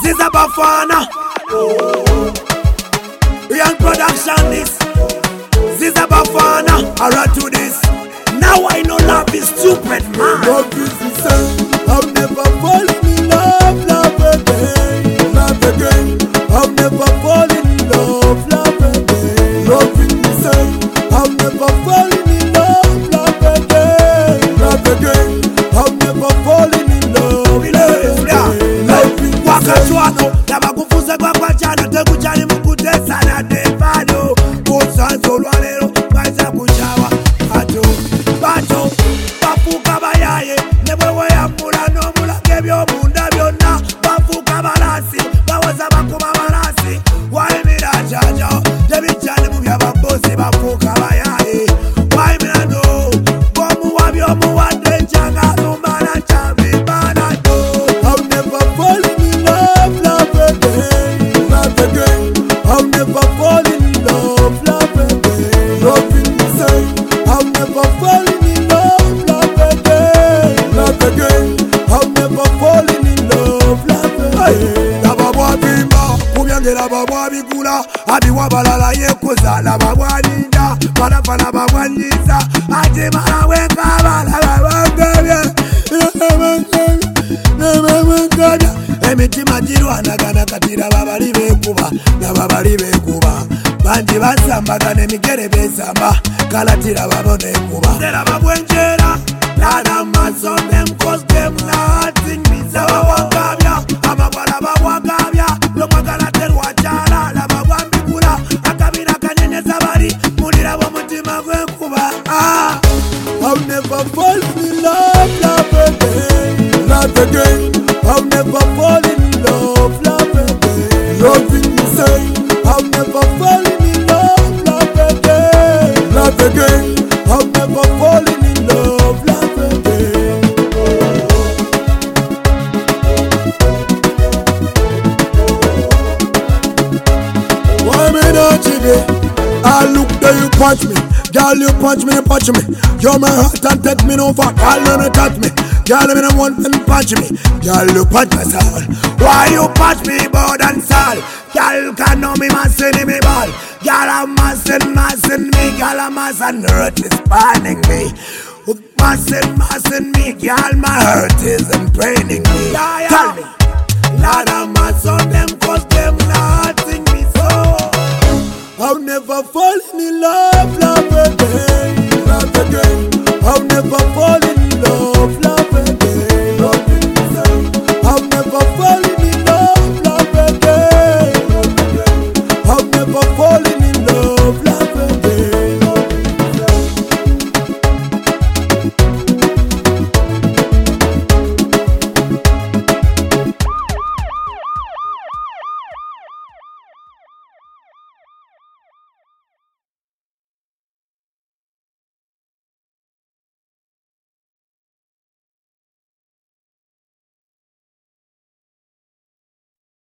Ziza Bafana. Young production this. Ziza Bafana. Alright to this. Now I know love is stupid, man. Love is the same. I've never fallen in love, love again, love again. I've never fallen in love, love again. Love is the same. I've never fallen in love, love again, love again. I've never fallen in love, love again. Love is the same. Nabakufuza kwa kwa chana tekuchani mukutesa na tefano kusanzo lwalero baza kuchawa bato bafuka bayaye nebwewe yamula n'omulage by'omunda byonna bafuka balasi bawoza bakuma balasi wayimira jaja tebikyali mu byababosi bafuka bayaye wayimira no bw'omuwa by'omuwadde njanga lumbala kyabibala do. I'll never fall in love, love again, love again. I'll never fall in love, love again. Love is the same. I'll never fall in love, love again, love again. I'll never fall in love, love again. Laba bwabimba kubyange laba bwabigula abiwa balala yekuza laba bwalinda balafala babwanyiza ate malawenkaba laba bangabya emitima girwanagana katira babali bekuba nababali bekuba bangi basambagana emigere besamba kalatira babone kuba laba bwenjera lana maso them cause them nothing bizawa wangabya amabala babwagabya lomwagala terwajala laba bwambikula akabira kanyenyeza bali mulira bw'omutima gw'enkuba. I'll never fall in love, love again, love again. I'll never fall in love, love again. Love is the same. I'll never fall in love, love again, love again. I'll never fall in love, love again. Why me not today? I look there, you punch me. Girl, you punch me, you punch me. You're my heart and take me no fuck. Girl, you no touch me. Girl, me no want to punch me. Girl, you punch my soul. Why you punch me board and soul? Girl, can know me massing me ball. Girl, I'm massing me. Girl, I'm massing hurt is burning me. Massing me. Girl, my hurt is paining me. Tell me, Lord, I'm massing them cause them nothing me so. I'll never fall in love.